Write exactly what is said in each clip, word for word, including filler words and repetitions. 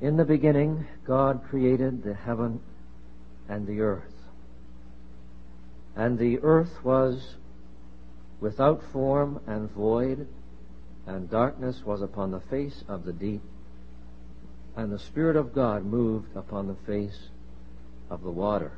In the beginning, God created the heaven and the earth. And the earth was without form and void, and darkness was upon the face of the deep, and the Spirit of God moved upon the face of the waters.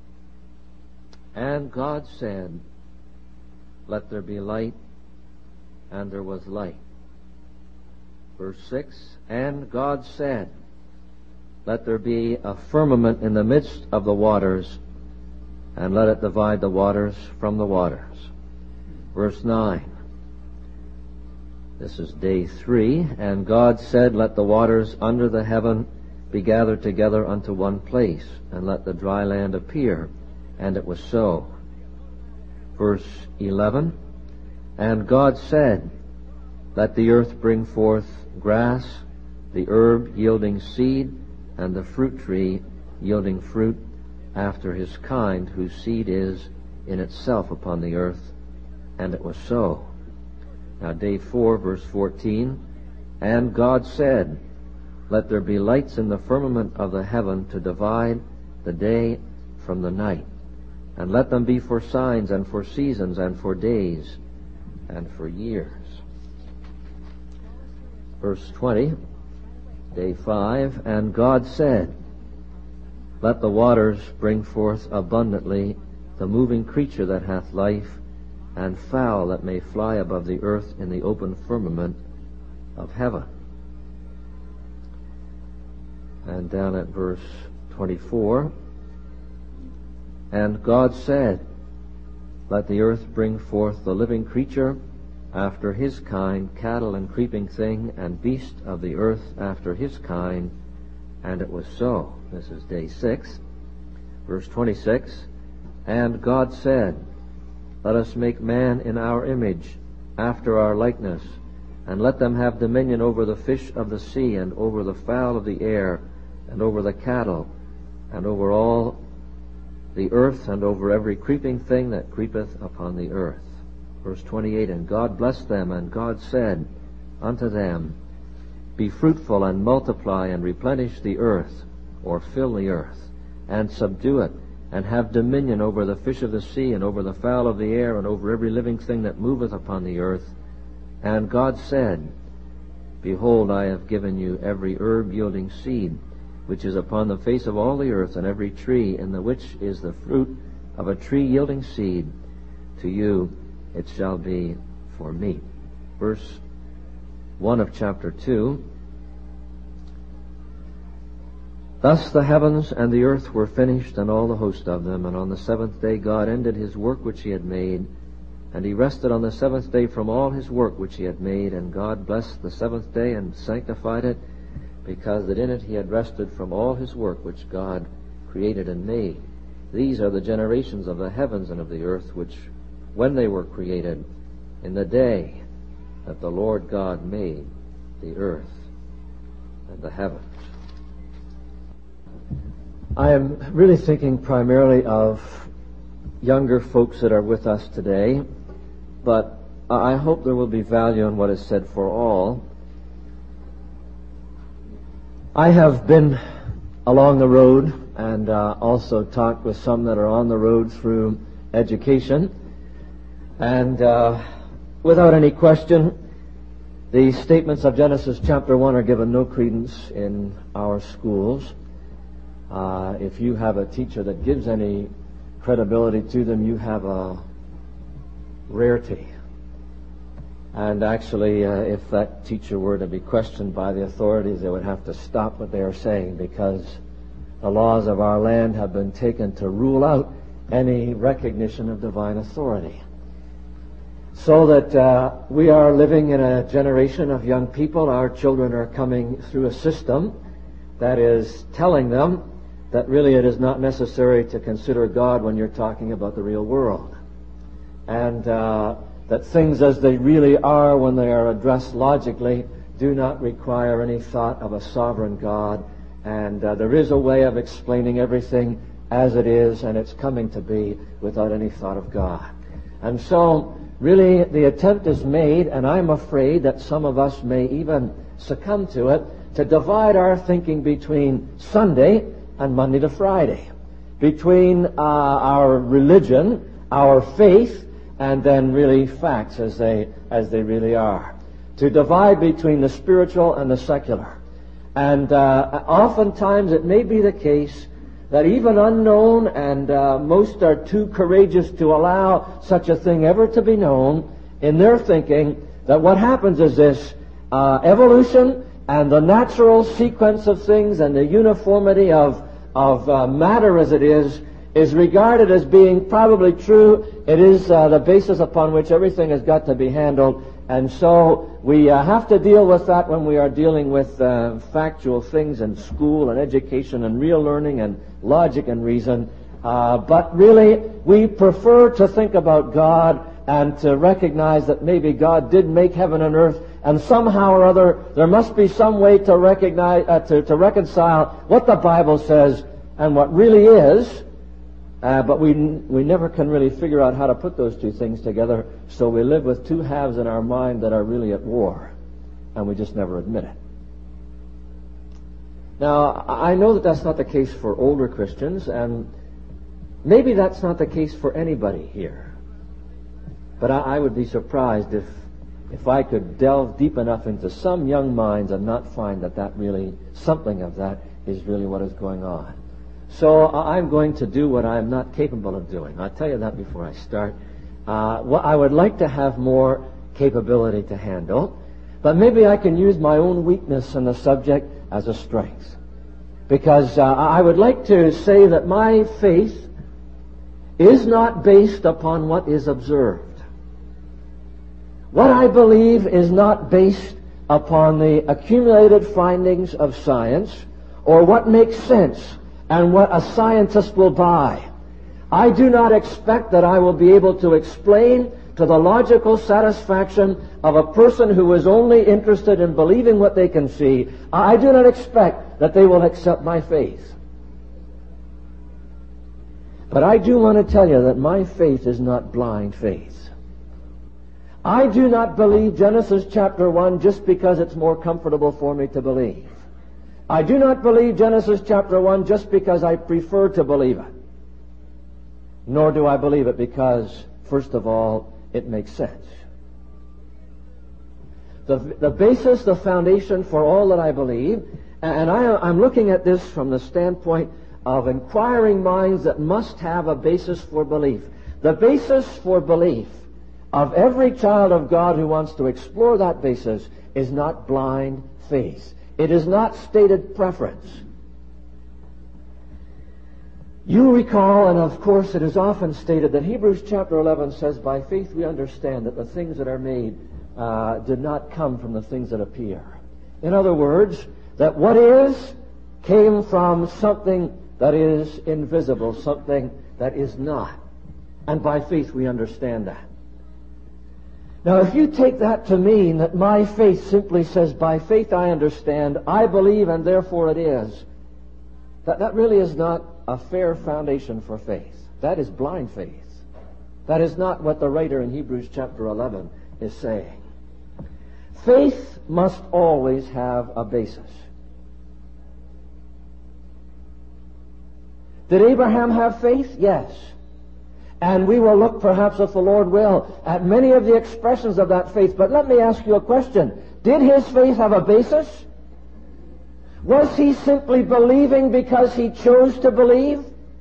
And God said, "Let there be light," and there was light. Verse six, and God said, "Let there be a firmament in the midst of the waters, and let it divide the waters from the waters." Verse nine, this is day three, and God said, "Let the waters under the heaven be gathered together unto one place, and let the dry land appear." And it was so. Verse eleven, and God said, "Let the earth bring forth grass, the herb yielding seed, and the fruit tree yielding fruit after his kind, whose seed is in itself upon the earth." And it was so. Now day four, verse fourteen, and God said, "Let there be lights in the firmament of the heaven to divide the day from the night, and let them be for signs and for seasons and for days and for years." Verse twenty, day five, and God said, "Let the waters bring forth abundantly the moving creature that hath life, and fowl that may fly above the earth in the open firmament of heaven." And down at verse twenty-four, and God said, "Let the earth bring forth the living creature after his kind, cattle and creeping thing, and beast of the earth after his kind." And it was so. This is day six. Verse twenty-six, and God said, "Let us make man in our image, after our likeness, and let them have dominion over the fish of the sea, and over the fowl of the air, and over the cattle, and over all the earth, and over every creeping thing that creepeth upon the earth." Verse twenty-eight, and God blessed them, and God said unto them, "Be fruitful, and multiply, and replenish the earth," or fill the earth, "and subdue it, and have dominion over the fish of the sea, and over the fowl of the air, and over every living thing that moveth upon the earth." And God said, "Behold, I have given you every herb yielding seed, which is upon the face of all the earth, and every tree in the which is the fruit of a tree yielding seed. To you it shall be for meat." Verse one of chapter two. Thus the heavens and the earth were finished, and all the host of them. And on the seventh day God ended his work which he had made, and he rested on the seventh day from all his work which he had made. And God blessed the seventh day and sanctified it, because that in it he had rested from all his work which God created and made. These are the generations of the heavens and of the earth, which when they were created, in the day that the Lord God made the earth and the heavens. I am really thinking primarily of younger folks that are with us today, but I hope there will be value in what is said for all. I have been along the road and uh, also talked with some that are on the road through education, and uh, without any question, the statements of Genesis chapter one are given no credence in our schools. Uh, if you have a teacher that gives any credibility to them, you have a rarity. And actually, uh, if that teacher were to be questioned by the authorities, they would have to stop what they are saying, because the laws of our land have been taken to rule out any recognition of divine authority. So that uh, we are living in a generation of young people. Our children are coming through a system that is telling them that really it is not necessary to consider God when you're talking about the real world. And uh, that things as they really are when they are addressed logically do not require any thought of a sovereign God. And uh, there is a way of explaining everything as it is, and it's coming to be without any thought of God. And so, really, the attempt is made, and I'm afraid that some of us may even succumb to it, to divide our thinking between Sunday and Monday to Friday, between uh, our religion, our faith, and then really facts as they as they really are, to divide between the spiritual and the secular. And uh, oftentimes it may be the case that even unknown, and uh, most are too courageous to allow such a thing ever to be known in their thinking, that what happens is this, uh, evolution and the natural sequence of things and the uniformity of, of uh, matter as it is, is regarded as being probably true. It is uh, the basis upon which everything has got to be handled. And so we uh, have to deal with that when we are dealing with uh, factual things in school and education and real learning and logic and reason. Uh, but really, we prefer to think about God and to recognize that maybe God did make heaven and earth, and somehow or other there must be some way to recognize, uh, to, to reconcile what the Bible says and what really is. Uh, but we we never can really figure out how to put those two things together, so we live with two halves in our mind that are really at war, and we just never admit it. Now, I know that that's not the case for older Christians, and maybe that's not the case for anybody here. But I, I would be surprised if if I could delve deep enough into some young minds and not find that that really, something of that is really what is going on. So I'm going to do what I'm not capable of doing. I'll tell you that before I start. Uh, what I would like to have more capability to handle, but maybe I can use my own weakness in the subject as a strength. Because uh, I would like to say that my faith is not based upon what is observed. What I believe is not based upon the accumulated findings of science or what makes sense and what a scientist will buy. I do not expect that I will be able to explain to the logical satisfaction of a person who is only interested in believing what they can see. I do not expect that they will accept my faith. But I do want to tell you that my faith is not blind faith. I do not believe Genesis chapter one just because it's more comfortable for me to believe. I do not believe Genesis chapter one just because I prefer to believe it. Nor do I believe it because, first of all, it makes sense. The, the basis, the foundation for all that I believe, and I, I'm looking at this from the standpoint of inquiring minds that must have a basis for belief. The basis for belief of every child of God who wants to explore that basis is not blind faith. It is not stated preference. You recall, and of course it is often stated, that Hebrews chapter eleven says, by faith we understand that the things that are made uh, did not come from the things that appear. In other words, that what is came from something that is invisible, something that is not. And by faith we understand that. Now, if you take that to mean that my faith simply says, by faith I understand, I believe, and therefore it is, that, that really is not a fair foundation for faith. That is blind faith. That is not what the writer in Hebrews chapter eleven is saying. Faith must always have a basis. Did Abraham have faith? Yes. And we will look, perhaps if the Lord will, at many of the expressions of that faith. But let me ask you a question. Did his faith have a basis? Was he simply believing because he chose to believe?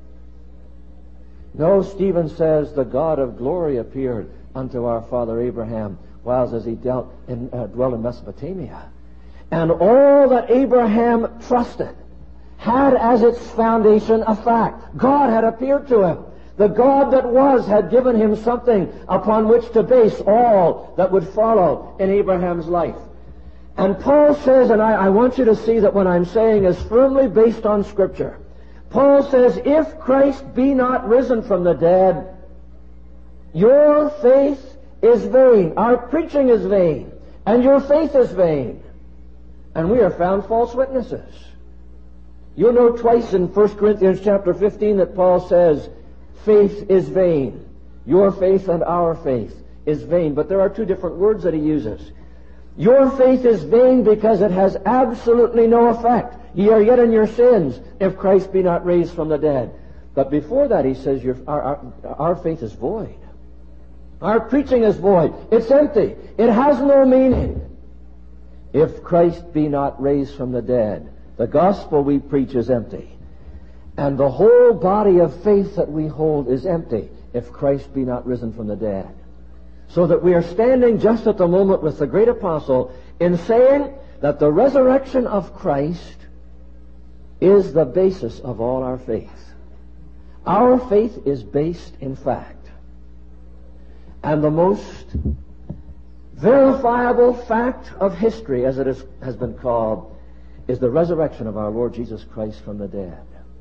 No, Stephen says, the God of glory appeared unto our father Abraham, whilst as he dealt in, uh, dwelt in Mesopotamia. And all that Abraham trusted had as its foundation a fact. God had appeared to him. The God that was had given him something upon which to base all that would follow in Abraham's life. And Paul says, and I, I want you to see that what I'm saying is firmly based on Scripture. Paul says, if Christ be not risen from the dead, your faith is vain. Our preaching is vain. And your faith is vain. And we are found false witnesses. You'll know twice in First Corinthians chapter fifteen that Paul says, faith is vain. Your faith and our faith is vain. But there are two different words that he uses. Your faith is vain because it has absolutely no effect. Ye are yet in your sins, if Christ be not raised from the dead. But before that, he says, your, our, our, our faith is void. Our preaching is void. It's empty. It has no meaning. If Christ be not raised from the dead, the gospel we preach is empty. And the whole body of faith that we hold is empty if Christ be not risen from the dead. So that we are standing just at the moment with the great apostle in saying that the resurrection of Christ is the basis of all our faith. Our faith is based in fact. And the most verifiable fact of history, as it is, has been called, is the resurrection of our Lord Jesus Christ from the dead.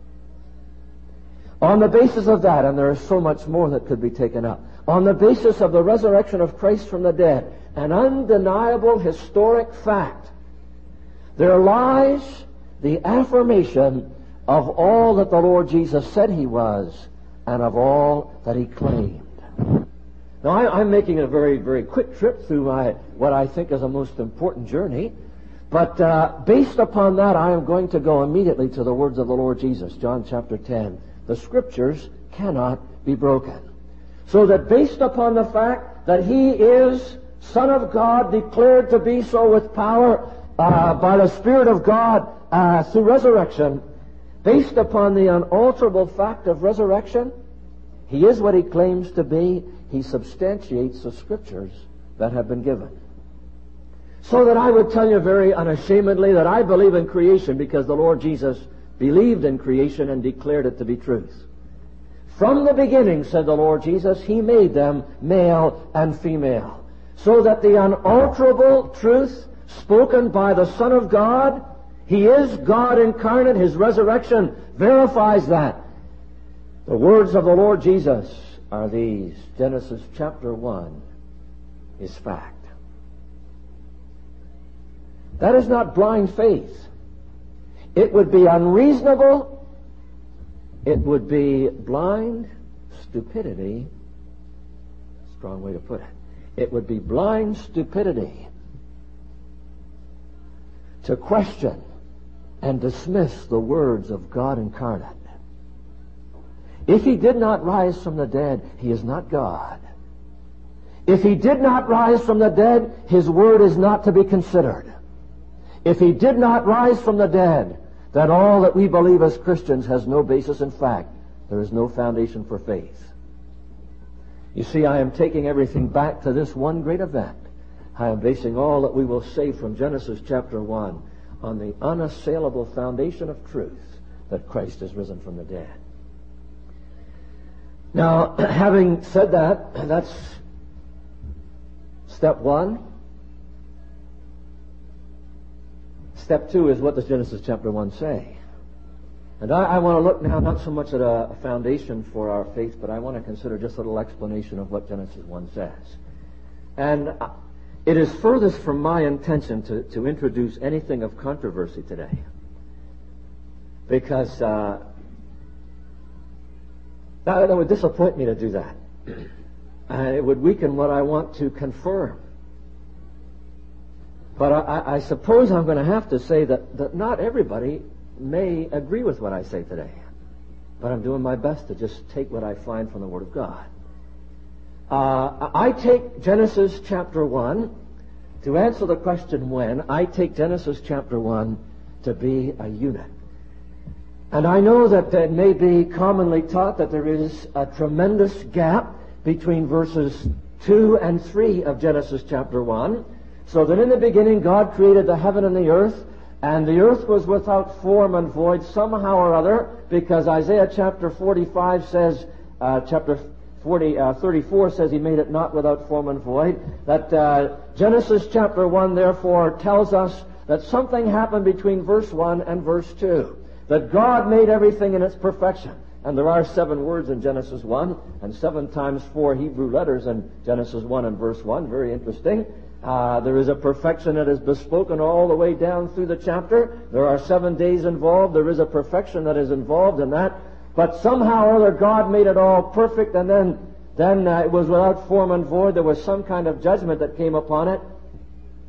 On the basis of that, and there is so much more that could be taken up, on the basis of the resurrection of Christ from the dead, an undeniable historic fact, there lies the affirmation of all that the Lord Jesus said he was and of all that he claimed. Now, I, I'm making a very, very quick trip through my what I think is a most important journey, but uh, based upon that, I am going to go immediately to the words of the Lord Jesus, John chapter ten. The Scriptures cannot be broken. So that based upon the fact that he is Son of God, declared to be so with power uh, by the Spirit of God uh, through resurrection, based upon the unalterable fact of resurrection, he is what he claims to be. He substantiates the Scriptures that have been given. So that I would tell you very unashamedly that I believe in creation because the Lord Jesus believed in creation and declared it to be truth. From the beginning, said the Lord Jesus, he made them male and female. So that the unalterable truth spoken by the Son of God, he is God incarnate, his resurrection verifies that. The words of the Lord Jesus are these. Genesis chapter one is fact. That is not blind faith. It would be unreasonable. It would be blind stupidity. Strong way to put it. It would be blind stupidity to question and dismiss the words of God incarnate. If he did not rise from the dead, he is not God. If he did not rise from the dead, his word is not to be considered. If he did not rise from the dead, then all that we believe as Christians has no basis in fact. There is no foundation for faith. You see, I am taking everything back to this one great event. I am basing all that we will say from Genesis chapter one on the unassailable foundation of truth that Christ is risen from the dead. Now, having said that, that's step one. Step two is, what does Genesis chapter one say? And I, I want to look now not so much at a, a foundation for our faith, but I want to consider just a little explanation of what Genesis one says. And it is furthest from my intention to, to introduce anything of controversy today. Because uh, that, that would disappoint me to do that. And it would weaken what I want to confirm. But I, I suppose I'm going to have to say that, that not everybody may agree with what I say today. But I'm doing my best to just take what I find from the Word of God. Uh, I take Genesis chapter one, to answer the question when, I take Genesis chapter one to be a unit. And I know that it may be commonly taught that there is a tremendous gap between verses two and three of Genesis chapter one. So that in the beginning God created the heaven and the earth, and the earth was without form and void somehow or other, because Isaiah chapter forty-five says, uh, chapter forty, uh, thirty-four says he made it not without form and void. That uh, Genesis chapter one therefore tells us that something happened between verse one and verse two. That God made everything in its perfection. And there are seven words in Genesis one, and seven times four Hebrew letters in Genesis one and verse one. Very interesting. Uh, there is a perfection that is bespoken all the way down through the chapter. There are seven days involved. There is a perfection that is involved in that. But somehow or other God made it all perfect, and then, then uh, it was without form and void. There was some kind of judgment that came upon it.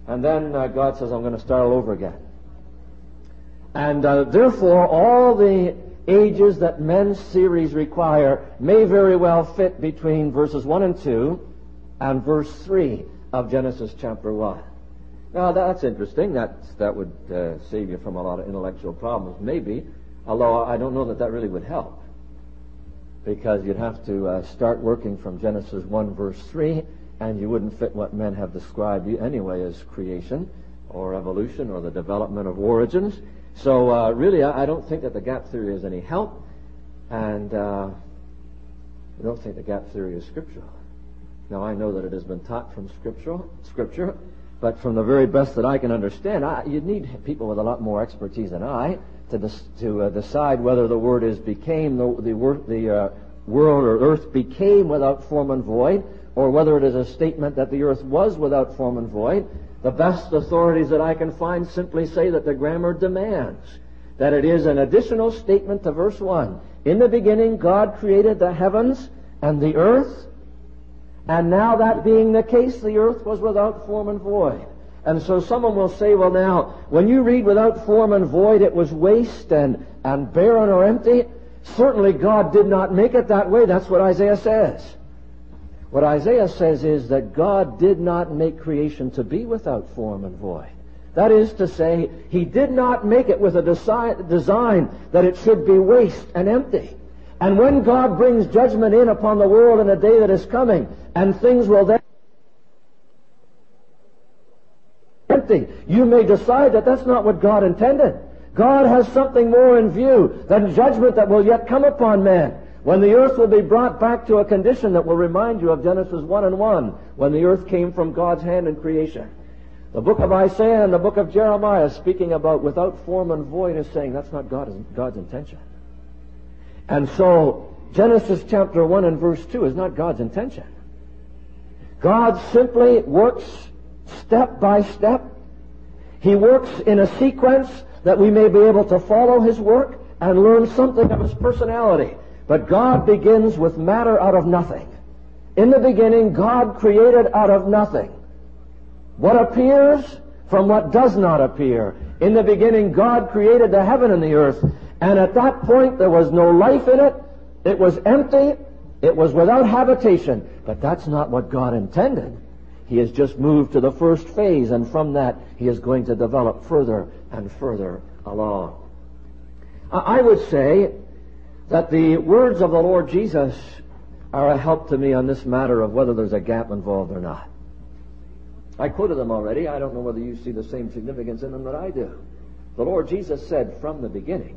And then uh, God says, I'm going to start all over again. And uh, therefore, all the ages that men's theories require may very well fit between verses one and two and verse three of Genesis chapter one. Now, that's interesting. That's, that would uh, save you from a lot of intellectual problems, maybe, although I don't know that that really would help, because you'd have to uh, start working from Genesis one, verse three, and you wouldn't fit what men have described anyway as creation or evolution or the development of origins. So uh, really, I, I don't think that the gap theory is any help, and uh, I don't think the gap theory is scriptural. Now, I know that it has been taught from scriptural, scripture, but from the very best that I can understand, I, you'd need people with a lot more expertise than I to dis, to uh, decide whether the word is became, the, the, word, the uh, world or earth became without form and void, or whether it is a statement that the earth was without form and void. The best authorities that I can find simply say that the grammar demands that it is an additional statement to verse one. In the beginning, God created the heavens and the earth, and now that being the case, the earth was without form and void. And so someone will say, well now, when you read without form and void, it was waste and, and barren or empty. Certainly God did not make it that way. That's what Isaiah says. What Isaiah says is that God did not make creation to be without form and void. That is to say, He did not make it with a desi- design that it should be waste and empty. And when God brings judgment in upon the world in a day that is coming, and things will then be empty, you may decide that that's not what God intended. God has something more in view than judgment that will yet come upon man, when the earth will be brought back to a condition that will remind you of Genesis one and one, when the earth came from God's hand in creation. The book of Isaiah and the book of Jeremiah, speaking about without form and void, is saying that's not God's, God's intention. And so, Genesis chapter one and verse two is not God's intention. God simply works step by step. He works in a sequence that we may be able to follow His work and learn something of His personality. But God begins with matter out of nothing. In the beginning, God created out of nothing what appears from what does not appear. In the beginning, God created the heaven and the earth, and at that point there was no life in it. It was empty. It was without habitation. But that's not what God intended. He has just moved to the first phase, and from that He is going to develop further and further along. I would say that the words of the Lord Jesus are a help to me on this matter of whether there's a gap involved or not. I quoted them already. I don't know whether you see the same significance in them that I do. The Lord Jesus said, from the beginning.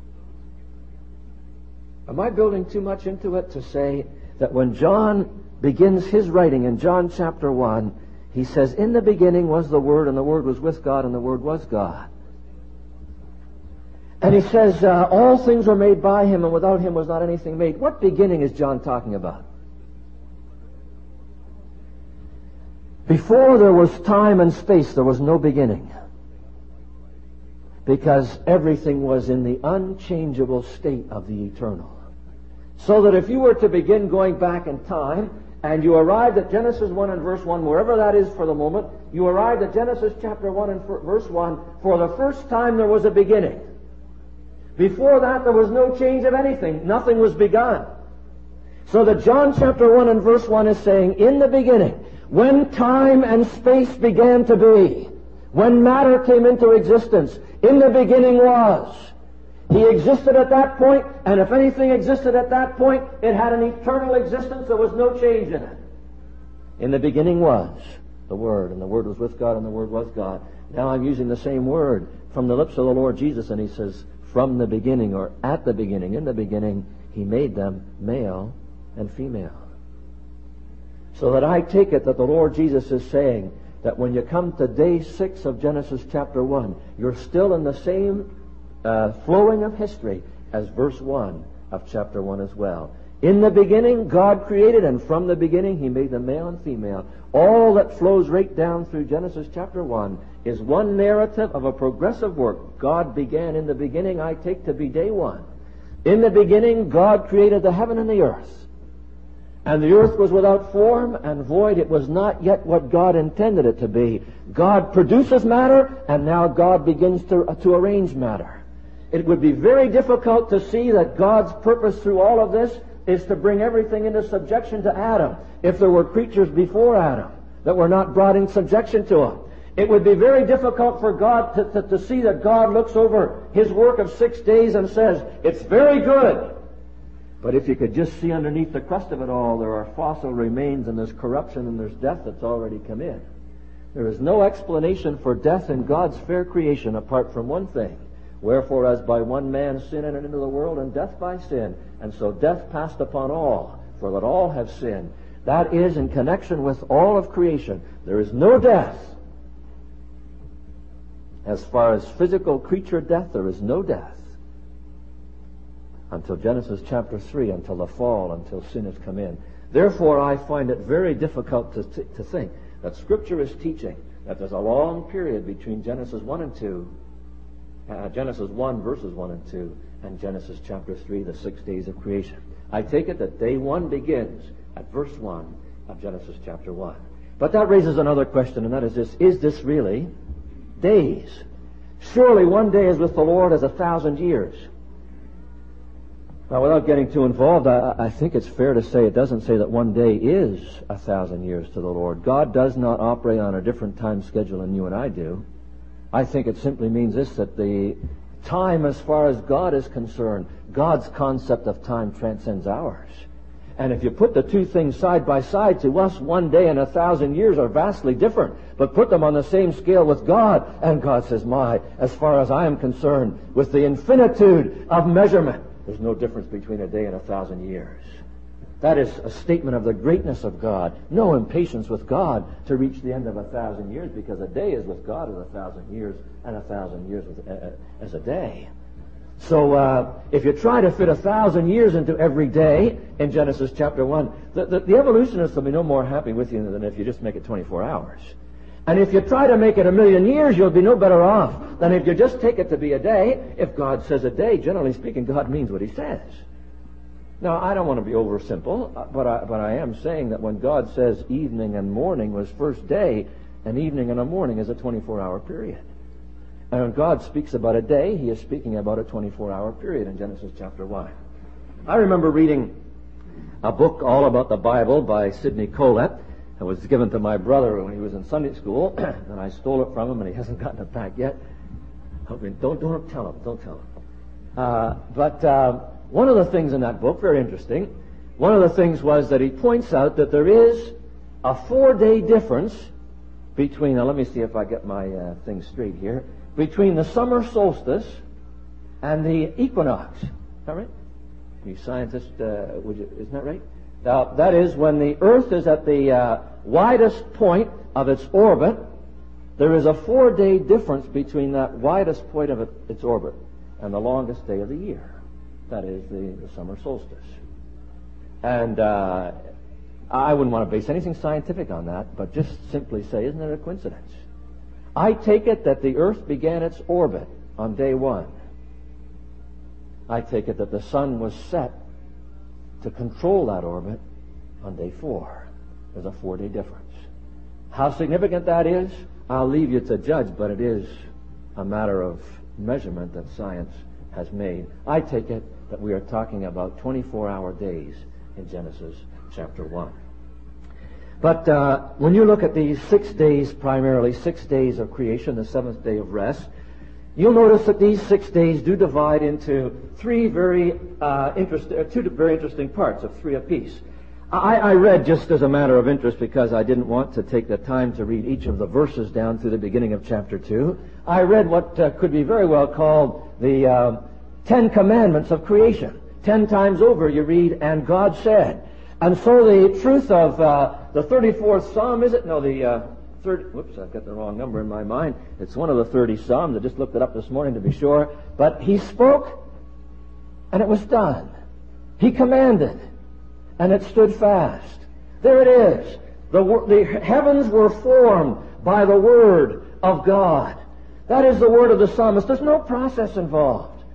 Am I building too much into it to say that when John begins his writing in John chapter one, he says, in the beginning was the Word, and the Word was with God, and the Word was God. And he says, uh, all things were made by Him, and without Him was not anything made. What beginning is John talking about? Before there was time and space, there was no beginning. Because everything was in the unchangeable state of the eternal. So that if you were to begin going back in time, and you arrived at Genesis one and verse one, wherever that is for the moment, you arrived at Genesis chapter one and verse one, for the first time there was a beginning. Before that, there was no change of anything. Nothing was begun. So that John chapter one and verse one is saying, in the beginning, when time and space began to be, when matter came into existence, in the beginning was. He existed at that point, and if anything existed at that point, it had an eternal existence. There was no change in it. In the beginning was the Word, and the Word was with God, and the Word was God. Now I'm using the same word from the lips of the Lord Jesus, and He says, from the beginning, or at the beginning, in the beginning, He made them male and female. So that I take it that the Lord Jesus is saying that when you come to day six of Genesis chapter one, you're still in the same uh, flowing of history as verse one of chapter one as well. In the beginning, God created, and from the beginning, He made them male and female. All that flows right down through Genesis chapter one is one narrative of a progressive work. God began in the beginning, I take to be day one. In the beginning, God created the heaven and the earth. And the earth was without form and void. It was not yet what God intended it to be. God produces matter, and now God begins to, uh, to arrange matter. It would be very difficult to see that God's purpose through all of this is to bring everything into subjection to Adam if there were creatures before Adam that were not brought in subjection to him. It would be very difficult for God to, to, to see that God looks over His work of six days and says, it's very good. But if you could just see underneath the crust of it all, there are fossil remains and there's corruption and there's death that's already come in. There is no explanation for death in God's fair creation apart from one thing. Wherefore, as by one man sin entered into the world, and death by sin, and so death passed upon all, for that all have sinned. That is in connection with all of creation. There is no death. As far as physical creature death, there is no death. Until Genesis chapter three, until the fall, until sin has come in. Therefore, I find it very difficult to, to, to think that Scripture is teaching that there's a long period between Genesis one and two, uh, Genesis one verses one and two, and Genesis chapter three, the six days of creation. I take it that day one begins at verse one of Genesis chapter one. But that raises another question, and that is this: is this really days? Surely one day is with the Lord as a thousand years. Now, without getting too involved, I, I think it's fair to say it doesn't say that one day is a thousand years to the Lord. God does not operate on a different time schedule than you and I do. I think it simply means this, that the time as far as God is concerned, God's concept of time transcends ours. And if you put the two things side by side, to us one day and a thousand years are vastly different. But put them on the same scale with God, and God says, my, as far as I am concerned, with the infinitude of measurement, there's no difference between a day and a thousand years. That is a statement of the greatness of God. No impatience with God to reach the end of a thousand years, because a day is with God as a thousand years, and a thousand years with, uh, as a day. So uh, if you try to fit a thousand years into every day in Genesis chapter one, the, the, the evolutionists will be no more happy with you than if you just make it twenty-four hours. And if you try to make it a million years, you'll be no better off than if you just take it to be a day. If God says a day, generally speaking, God means what He says. Now, I don't want to be over simple, but I, but I am saying that when God says evening and morning was first day, an evening and a morning is a twenty-four hour period. And when God speaks about a day, He is speaking about a twenty-four hour period in Genesis chapter one. I remember reading a book all about the Bible by Sidney Colett. It was given to my brother when he was in Sunday school, and I stole it from him, and he hasn't gotten it back yet. I mean, don't, don't tell him, don't tell him. Uh, but uh, one of the things in that book, very interesting, one of the things was that he points out that there is a four-day difference between, now let me see if I get my uh, thing straight here, between the summer solstice and the equinox. Is that right? You scientists, uh, would you, isn't that right? Now, that is when the Earth is at the uh, widest point of its orbit, there is a four-day difference between that widest point of it, its orbit and the longest day of the year. That is the, the summer solstice. And uh, I wouldn't want to base anything scientific on that, but just simply say, isn't it a coincidence? I take it that the Earth began its orbit on day one. I take it that the sun was set to control that orbit on day four. There's a four-day difference. How significant that is, I'll leave you to judge, but it is a matter of measurement that science has made. I take it that we are talking about twenty-four hour days in Genesis chapter one. But uh, when you look at these six days, primarily six days of creation, the seventh day of rest, you'll notice that these six days do divide into three very uh, interest, uh, two very interesting parts of three apiece. I, I read, just as a matter of interest, because I didn't want to take the time to read each of the verses down through the beginning of chapter two, I read what uh, could be very well called the uh, Ten Commandments of creation. Ten times over you read, and God said. And so the truth of uh, the thirty-fourth Psalm, is it? No, the... Uh, Third, whoops, I've got the wrong number in my mind. It's one of the thirty Psalms. I just looked it up this morning to be sure. But He spoke, and it was done. He commanded, and it stood fast. There it is. The, the heavens were formed by the Word of God. That is the word of the psalmist. There's no process involved.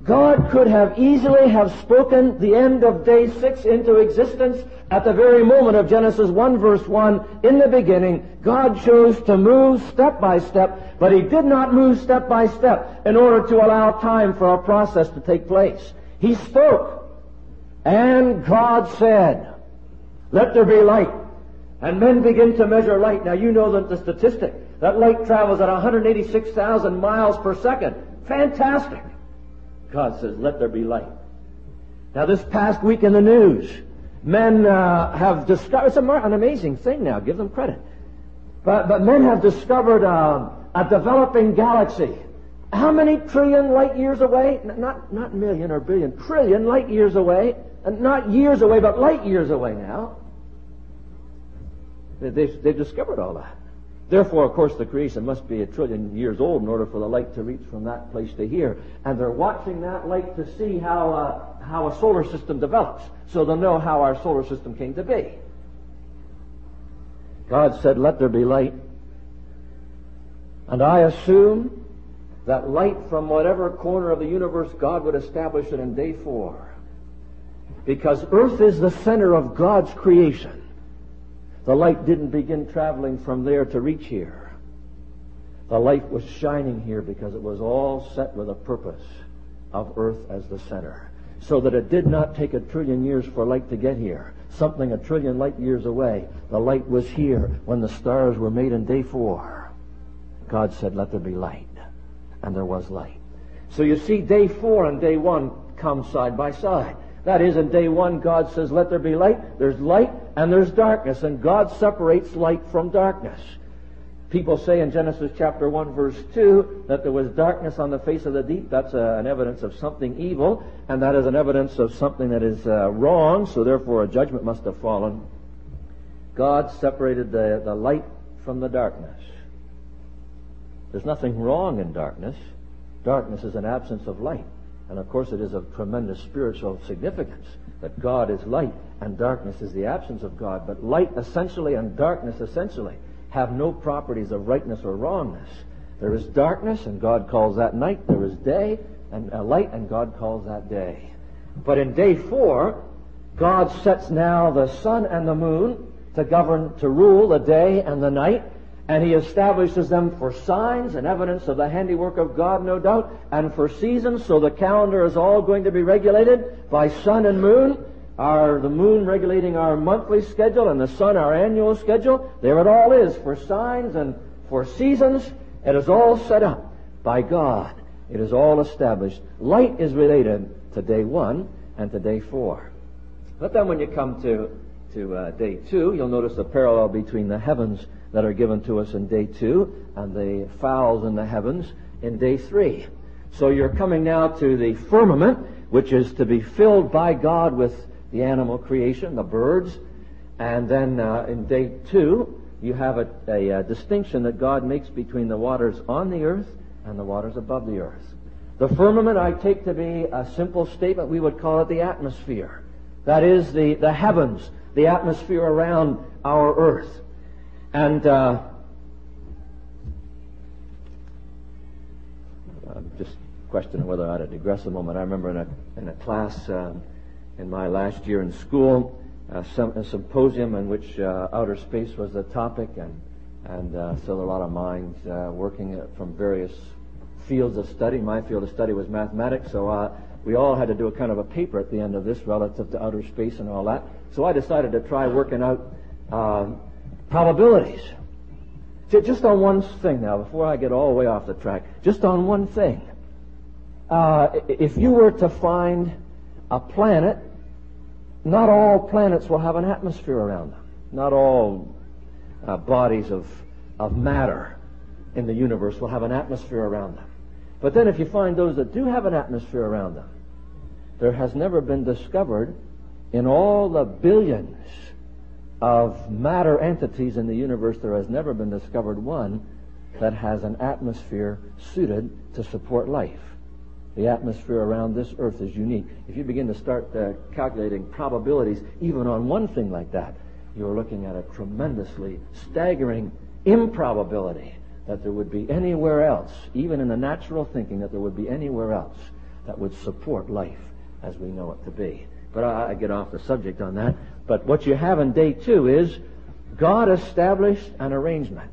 God could have easily have spoken the end of day six into existence at the very moment of Genesis one verse one. In the beginning, God chose to move step by step, but He did not move step by step in order to allow time for a process to take place. He spoke, and God said, "Let there be light." And men begin to measure light. Now you know that the statistic, that light travels at one hundred eighty-six thousand miles per second. Fantastic. God says, "Let there be light." Now this past week in the news, men uh, have discovered, it's an amazing thing now, give them credit. But, but men have discovered uh, a developing galaxy. How many trillion light years away? Not, not million or billion, trillion light years away. And not years away, but light years away now. They, they've, they've discovered all that. Therefore, of course, the creation must be a trillion years old in order for the light to reach from that place to here. And they're watching that light to see how uh, how a solar system develops, so they'll know how our solar system came to be. God said, "Let there be light." And I assume that light from whatever corner of the universe, God would establish it in day four. Because Earth is the center of God's creation. The light didn't begin traveling from there to reach here. The light was shining here because it was all set with a purpose of Earth as the center. So that it did not take a trillion years for light to get here. Something a trillion light years away. The light was here when the stars were made in day four. God said, "Let there be light." And there was light. So you see, day four and day one come side by side. That is, in day one, God says, "Let there be light." There's light and there's darkness, and God separates light from darkness. People say in Genesis chapter one, verse two, that there was darkness on the face of the deep. That's a, an evidence of something evil, and that is an evidence of something that is uh, wrong, so therefore a judgment must have fallen. God separated the, the light from the darkness. There's nothing wrong in darkness. Darkness is an absence of light. And of course it is of tremendous spiritual significance that God is light and darkness is the absence of God. But light essentially and darkness essentially have no properties of rightness or wrongness. There is darkness and God calls that night. There is day and uh, light and God calls that day. But in day four, God sets now the sun and the moon to govern, to rule the day and the night. And He establishes them for signs and evidence of the handiwork of God, no doubt, and for seasons. So the calendar is all going to be regulated by sun and moon. Our, the moon regulating our monthly schedule and the sun our annual schedule. There it all is for signs and for seasons. It is all set up by God. It is all established. Light is related to day one and to day four. But then when you come to, to uh, day two, you'll notice the parallel between the heavens that are given to us in day two and the fowls in the heavens in day three. So you're coming now to the firmament, which is to be filled by God with the animal creation, the birds. And then uh, in day two, you have a, a, a distinction that God makes between the waters on the earth and the waters above the earth. The firmament I take to be a simple statement. We would call it the atmosphere. That is the, the heavens, the atmosphere around our earth. And uh, I'm just questioning whether I ought to digress a moment. I remember in a, in a class uh, in my last year in school, uh, some, a symposium in which uh, outer space was the topic, and, and uh, still a lot of minds uh, working from various fields of study. My field of study was mathematics, so uh, we all had to do a kind of a paper at the end of this relative to outer space and all that. So I decided to try working out uh, probabilities. Just on one thing now, before I get all the way off the track, just on one thing. Uh, if you were to find a planet, not all planets will have an atmosphere around them. Not all uh, bodies of, of matter in the universe will have an atmosphere around them. But then if you find those that do have an atmosphere around them, there has never been discovered in all the billions of matter entities in the universe, there has never been discovered one that has an atmosphere suited to support life. The atmosphere around this earth is unique. If you begin to start uh, calculating probabilities even on one thing like that, you're looking at a tremendously staggering improbability that there would be anywhere else, even in the natural thinking, that there would be anywhere else that would support life as we know it to be. But I, I get off the subject on that. But what you have in day two is God established an arrangement.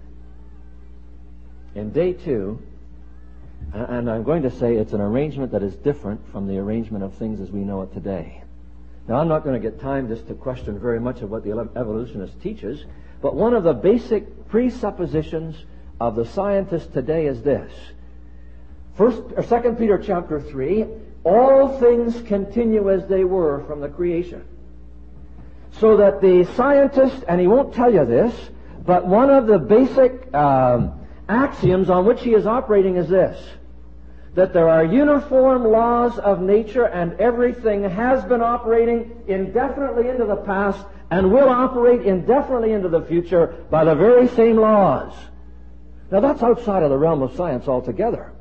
In day two, and I'm going to say it's an arrangement that is different from the arrangement of things as we know it today. Now, I'm not going to get time just to question very much of what the evolutionist teaches, but one of the basic presuppositions of the scientists today is this. First or Second Peter chapter three, all things continue as they were from the creation. So that the scientist, and he won't tell you this, but one of the basic um, axioms on which he is operating is this, that there are uniform laws of nature and everything has been operating indefinitely into the past and will operate indefinitely into the future by the very same laws. Now that's outside of the realm of science altogether.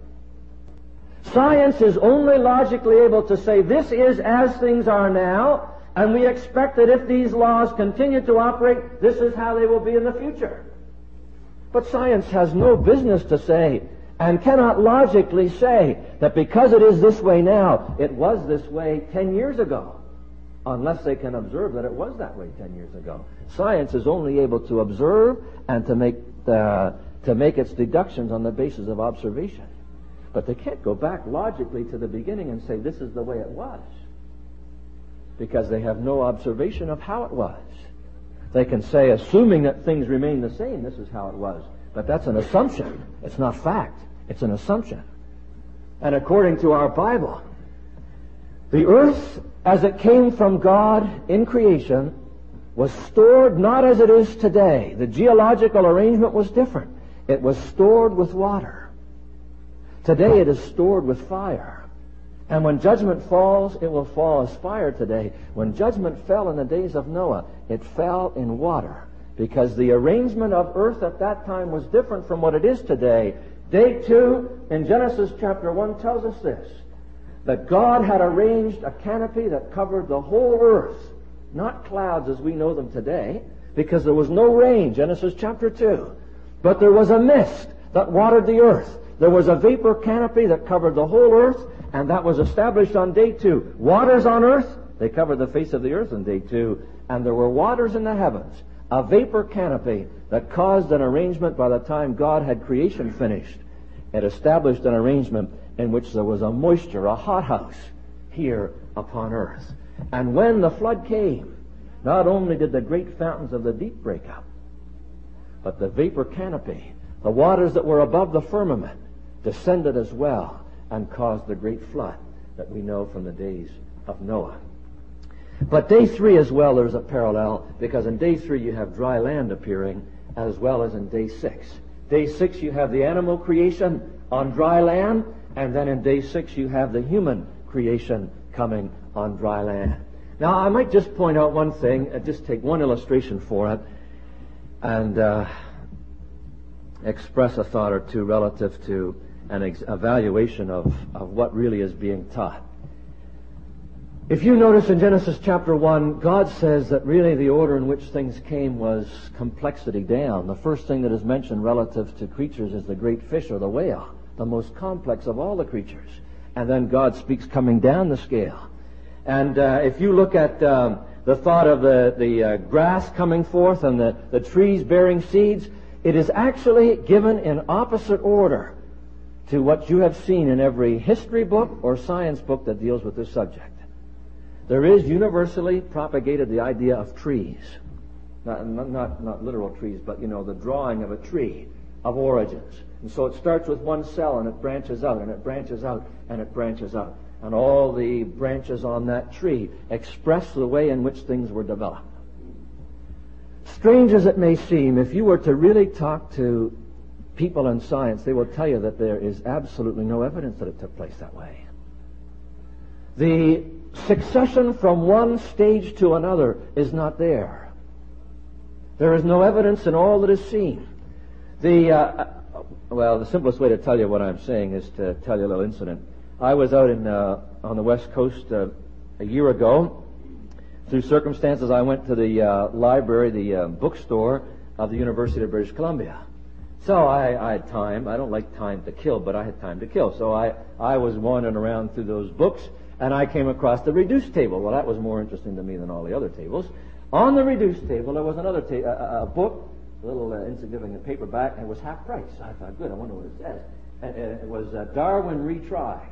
Science is only logically able to say this is as things are now, and we expect that if these laws continue to operate, this is how they will be in the future. But science has no business to say, and cannot logically say, that because it is this way now, it was this way ten years ago, unless they can observe that it was that way ten years ago. Science is only able to observe and to make the, to make its deductions on the basis of observation. But they can't go back logically to the beginning and say this is the way it was, because they have no observation of how it was. They can say, assuming that things remain the same, this is how it was. But that's an assumption. It's not fact. It's an assumption. And according to our Bible, the earth, as it came from God in creation, was stored not as it is today. The geological arrangement was different. It was stored with water. Today it is stored with fire. And when judgment falls, it will fall as fire today. When judgment fell in the days of Noah, it fell in water, because the arrangement of earth at that time was different from what it is today. Day two in Genesis chapter one tells us this, that God had arranged a canopy that covered the whole earth, not clouds as we know them today, because there was no rain, Genesis chapter two. But there was a mist that watered the earth. There was a vapor canopy that covered the whole earth, and that was established on day two. Waters on earth, they covered the face of the earth on day two, and there were waters in the heavens, a vapor canopy that caused an arrangement by the time God had creation finished. It established an arrangement in which there was a moisture, a hothouse here upon earth. And when the flood came, not only did the great fountains of the deep break up, but the vapor canopy, the waters that were above the firmament, descended as well and caused the great flood that we know from the days of Noah. But day three as well, there's a parallel, because in day three you have dry land appearing, as well as in day six. Day six you have the animal creation on dry land, and then in day six you have the human creation coming on dry land. Now I might just point out one thing, uh, just take one illustration for it, and uh, express a thought or two relative to an ex- evaluation of, of what really is being taught. If you notice in Genesis chapter one, God says that really the order in which things came was complexity down. The first thing that is mentioned relative to creatures is the great fish or the whale, the most complex of all the creatures. And then God speaks coming down the scale. And uh, if you look at um, the thought of the, the uh, grass coming forth and the, the trees bearing seeds, it is actually given in opposite order to what you have seen in every history book or science book that deals with this subject. There is universally propagated the idea of trees. Not, not, not literal trees, but, you know, the drawing of a tree of origins. And so it starts with one cell and it branches out and it branches out and it branches out. And all the branches on that tree express the way in which things were developed. Strange as it may seem, if you were to really talk to people in science, they will tell you that there is absolutely no evidence that it took place that way. The succession from one stage to another is not there. There is no evidence in all that is seen. The uh, well, the simplest way to tell you what I'm saying is to tell you a little incident. I was out in uh, on the West Coast uh, a year ago. Through circumstances, I went to the uh, library, the uh, bookstore of the University of British Columbia. So I, I had time. I don't like time to kill, but I had time to kill. So I, I was wandering around through those books, and I came across the reduced table. Well, that was more interesting to me than all the other tables. On the reduced table, there was another ta- a, a book, a little uh, insignificant paperback, and it was half price. I thought, good, I wonder what it says. And, and it was uh, Darwin Retried.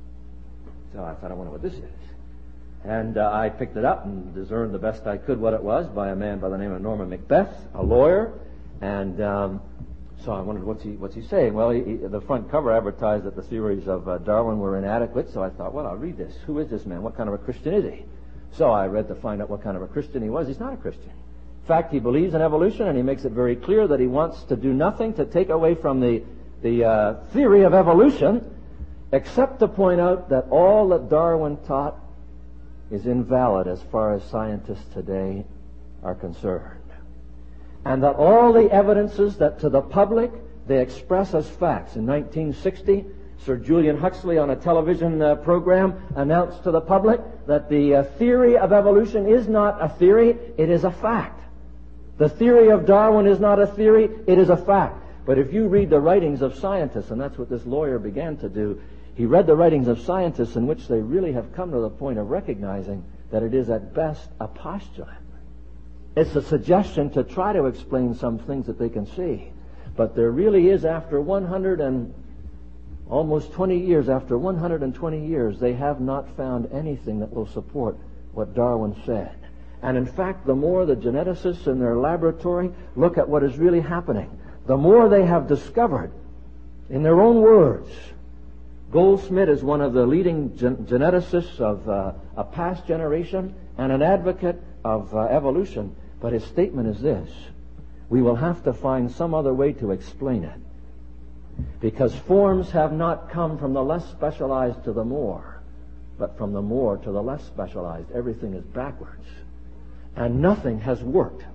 So I thought, I wonder what this is. And uh, I picked it up and discerned the best I could what it was by a man by the name of Norman Macbeth, a lawyer. And um, so I wondered, what's he what's he saying? Well, he, he, the front cover advertised that the theories of uh, Darwin were inadequate, so I thought, well, I'll read this. Who is this man? What kind of a Christian is he? So I read to find out what kind of a Christian he was. He's not a Christian. In fact, he believes in evolution, and he makes it very clear that he wants to do nothing to take away from the, the uh, theory of evolution, except to point out that all that Darwin taught is invalid as far as scientists today are concerned. And that all the evidences that to the public they express as facts. In nineteen sixty, Sir Julian Huxley on a television uh, program announced to the public that the uh, theory of evolution is not a theory, it is a fact. The theory of Darwin is not a theory, it is a fact. But if you read the writings of scientists, and that's what this lawyer began to do, he read the writings of scientists in which they really have come to the point of recognizing that it is at best a postulate. It's a suggestion to try to explain some things that they can see. But there really is, after one hundred and almost twenty years, after one hundred twenty years, they have not found anything that will support what Darwin said. And in fact, the more the geneticists in their laboratory look at what is really happening, the more they have discovered, in their own words. Goldsmith is one of the leading gen- geneticists of uh, a past generation and an advocate of uh, evolution. But his statement is this: we will have to find some other way to explain it. Because forms have not come from the less specialized to the more, but from the more to the less specialized. Everything is backwards. And nothing has worked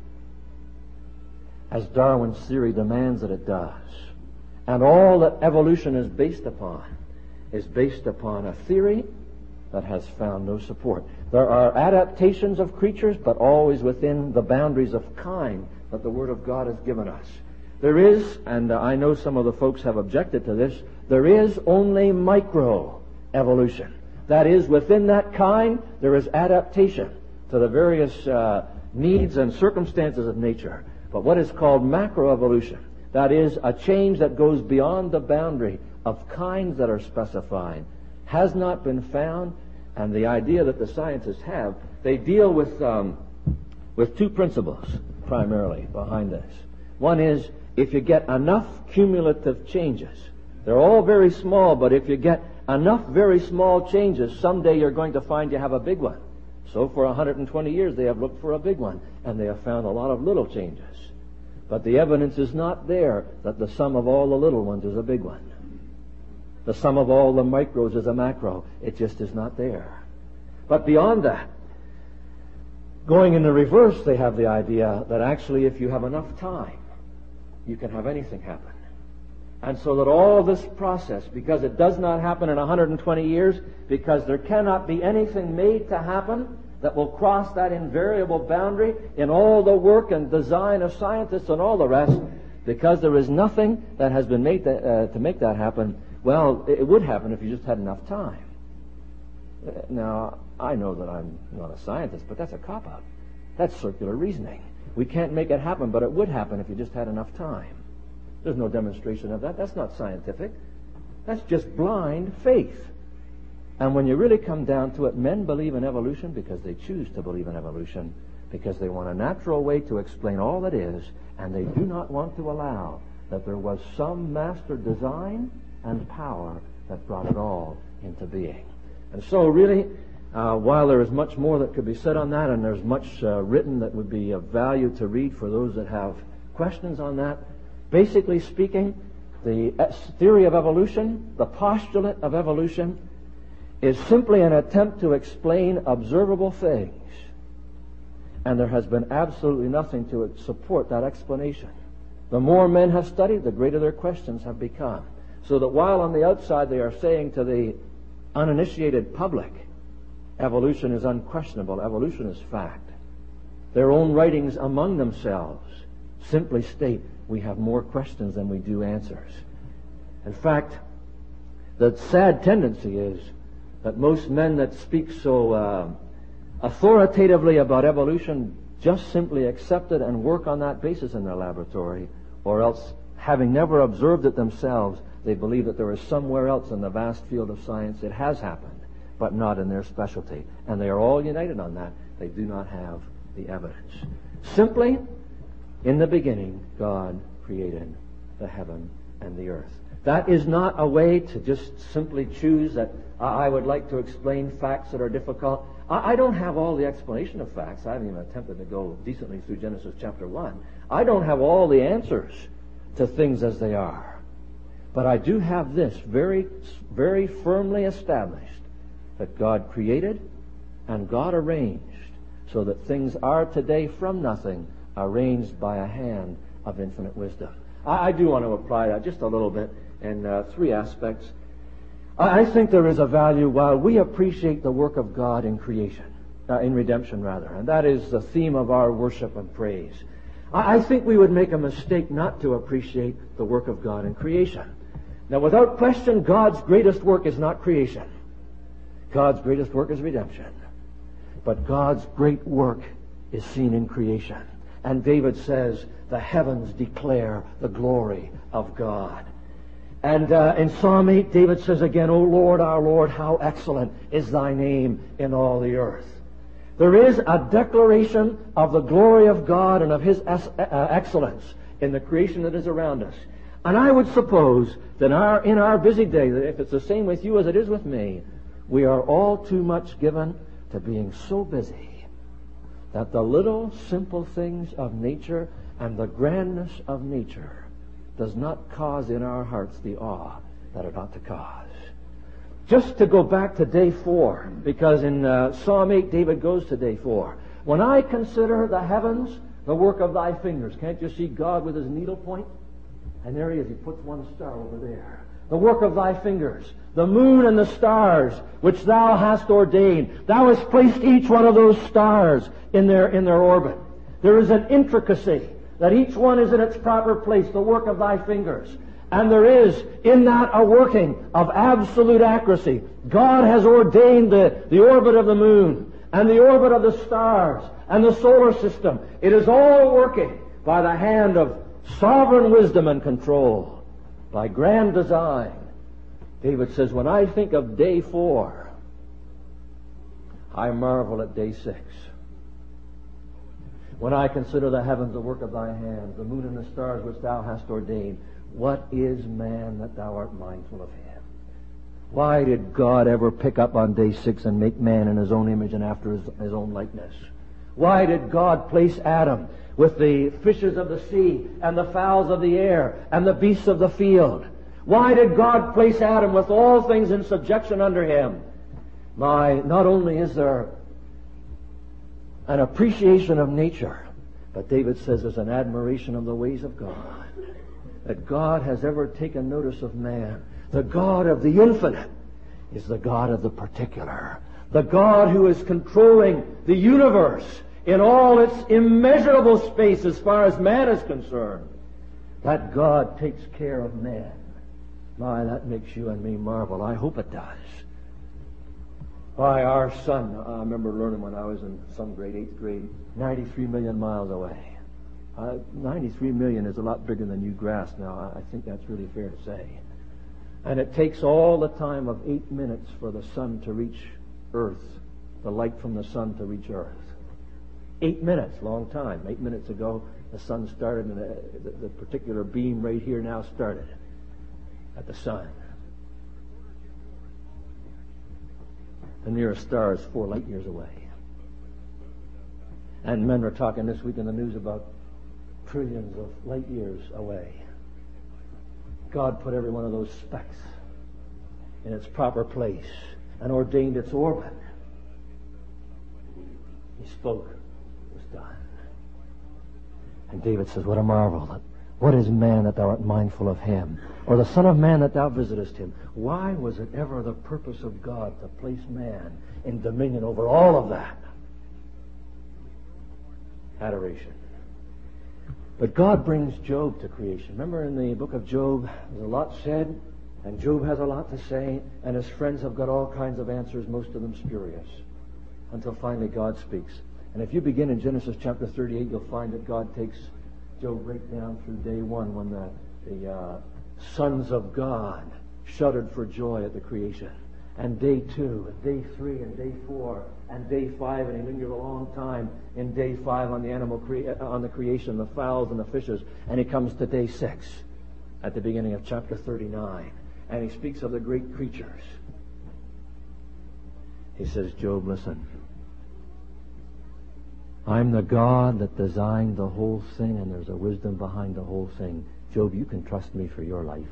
as Darwin's theory demands that it does. And all that evolution is based upon is based upon a theory that has found no support. There are adaptations of creatures, but always within the boundaries of kind that the Word of God has given us. There is, and I know some of the folks have objected to this, there is only microevolution. That is, within that kind, there is adaptation to the various uh, needs and circumstances of nature. But what is called macroevolution, that is, a change that goes beyond the boundary of kinds that are specified, has not been found. And the idea that the scientists have, they deal with um, with two principles primarily behind this. One is, if you get enough cumulative changes, they're all very small, but if you get enough very small changes, someday you're going to find you have a big one. So for one hundred twenty years they have looked for a big one, and they have found a lot of little changes. But the evidence is not there that the sum of all the little ones is a big one. The sum of all the micros is a macro. It just is not there. But beyond that, going in the reverse, they have the idea that actually if you have enough time, you can have anything happen. And so that all this process, because it does not happen in one hundred twenty years, because there cannot be anything made to happen that will cross that invariable boundary in all the work and design of scientists and all the rest, because there is nothing that has been made to, uh, to make that happen. Well, it would happen if you just had enough time. Now, I know that I'm not a scientist, but that's a cop-out. That's circular reasoning. We can't make it happen, but it would happen if you just had enough time. There's no demonstration of that. That's not scientific. That's just blind faith. And when you really come down to it, men believe in evolution because they choose to believe in evolution, because they want a natural way to explain all that is, and they do not want to allow that there was some master design and power that brought it all into being. And so really, uh, while there is much more that could be said on that, and there's much uh, written that would be of value to read for those that have questions on that, basically speaking, the theory of evolution, the postulate of evolution, is simply an attempt to explain observable things. And there has been absolutely nothing to support that explanation. The more men have studied, the greater their questions have become. So that while on the outside they are saying to the uninitiated public, evolution is unquestionable, evolution is fact, their own writings among themselves simply state we have more questions than we do answers. In fact, the sad tendency is that most men that speak so uh, authoritatively about evolution just simply accept it and work on that basis in their laboratory, or else, having never observed it themselves, they believe that there is somewhere else in the vast field of science it has happened, but not in their specialty. And they are all united on that. They do not have the evidence. Simply, in the beginning, God created the heaven and the earth. That is not a way to just simply choose that uh, I would like to explain facts that are difficult. I, I don't have all the explanation of facts. I haven't even attempted to go decently through Genesis chapter one. I don't have all the answers to things as they are. But I do have this very, very firmly established, that God created and God arranged so that things are today from nothing, arranged by a hand of infinite wisdom. I, I do want to apply that just a little bit in uh, three aspects. I, I think there is a value while we appreciate the work of God in creation, uh, in redemption rather, and that is the theme of our worship and praise. I, I think we would make a mistake not to appreciate the work of God in creation. Now, without question, God's greatest work is not creation. God's greatest work is redemption. But God's great work is seen in creation. And David says, the heavens declare the glory of God. And uh, in Psalm eight, David says again, O Lord, our Lord, how excellent is thy name in all the earth. There is a declaration of the glory of God and of His es- uh, excellence in the creation that is around us. And I would suppose that our, in our busy day, that if it's the same with you as it is with me, we are all too much given to being so busy that the little simple things of nature and the grandness of nature does not cause in our hearts the awe that it ought to cause. Just to go back to day four, because in uh, Psalm eight, David goes to day four. When I consider the heavens, the work of thy fingers, can't you see God with his needle point? And there he is, he puts one star over there. The work of thy fingers, the moon and the stars, which thou hast ordained. Thou hast placed each one of those stars in their, in their orbit. There is an intricacy that each one is in its proper place, the work of thy fingers. And there is in that a working of absolute accuracy. God has ordained the, the orbit of the moon and the orbit of the stars and the solar system. It is all working by the hand of sovereign wisdom and control, by grand design. David says, when I think of day four, I marvel at day six. When I consider the heavens, the work of thy hands, the moon and the stars which thou hast ordained, what is man that thou art mindful of him? Why did God ever pick up on day six and make man in his own image and after his, his own likeness? Why did God place Adam with the fishes of the sea and the fowls of the air and the beasts of the field? Why did God place Adam with all things in subjection under him? My, not only is there an appreciation of nature, but David says there's an admiration of the ways of God. That God has ever taken notice of man. The God of the infinite is the God of the particular. The God who is controlling the universe in all its immeasurable space as far as man is concerned. That God takes care of man. My, that makes you and me marvel. I hope it does. Why, our sun, I remember learning when I was in some grade, eighth grade, ninety-three million miles away. Uh, ninety-three million is a lot bigger than you grasp now. I think that's really fair to say. And it takes all the time of eight minutes for the sun to reach Earth, the light from the sun to reach Earth. Eight minutes, long time. Eight minutes ago, the sun started, and the, the, the particular beam right here now started at the sun. The nearest star is four light years away. And men were talking this week in the news about trillions of light years away. God put every one of those specks in its proper place and ordained its orbit. He spoke. It was done. And David says, what a marvel. What is man that thou art mindful of him? Or the son of man that thou visitest him? Why was it ever the purpose of God to place man in dominion over all of that? Adoration. But God brings Job to creation. Remember in the book of Job, there's a lot said, and Job has a lot to say, and his friends have got all kinds of answers, most of them spurious, until finally God speaks. And if you begin in Genesis chapter thirty-eight, you'll find that God takes Job right down through day one when the, the uh, sons of God shuddered for joy at the creation. And day two, and day three, and day four, and day five, and he lingered a long time in day five on the animal crea- on the creation, the fowls and the fishes. And he comes to day six at the beginning of chapter thirty-nine. And he speaks of the great creatures. He says, Job, listen. I'm the God that designed the whole thing, and there's a wisdom behind the whole thing. Job, you can trust me for your life.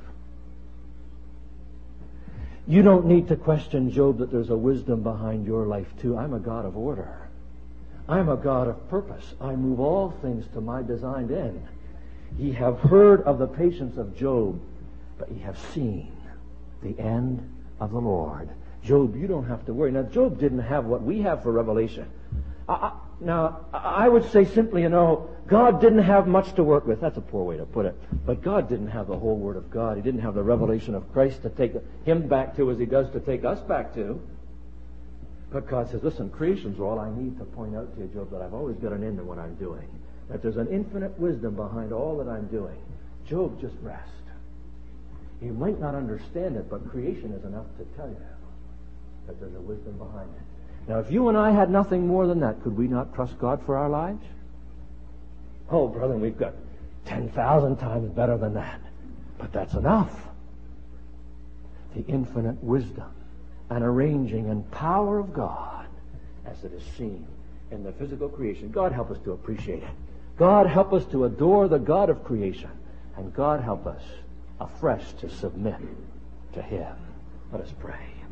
You don't need to question, Job, that there's a wisdom behind your life too. I'm a God of order. I'm a God of purpose. I move all things to my designed end. Ye have heard of the patience of Job, but ye have seen the end of the Lord. Job, you don't have to worry. Now, Job didn't have what we have for revelation. I, I, now, I would say simply, you know, God didn't have much to work with. That's a poor way to put it. But God didn't have the whole Word of God. He didn't have the revelation of Christ to take him back to as he does to take us back to. But God says, listen, creation's all I need to point out to you, Job, that I've always got an end to what I'm doing. That there's an infinite wisdom behind all that I'm doing. Job, just rest. You might not understand it, but creation is enough to tell you that there's a wisdom behind it. Now, if you and I had nothing more than that, could we not trust God for our lives? Oh, brother, we've got ten thousand times better than that. But that's enough. The infinite wisdom and arranging and power of God as it is seen in the physical creation. God help us to appreciate it. God help us to adore the God of creation. And God help us afresh to submit to Him. Let us pray.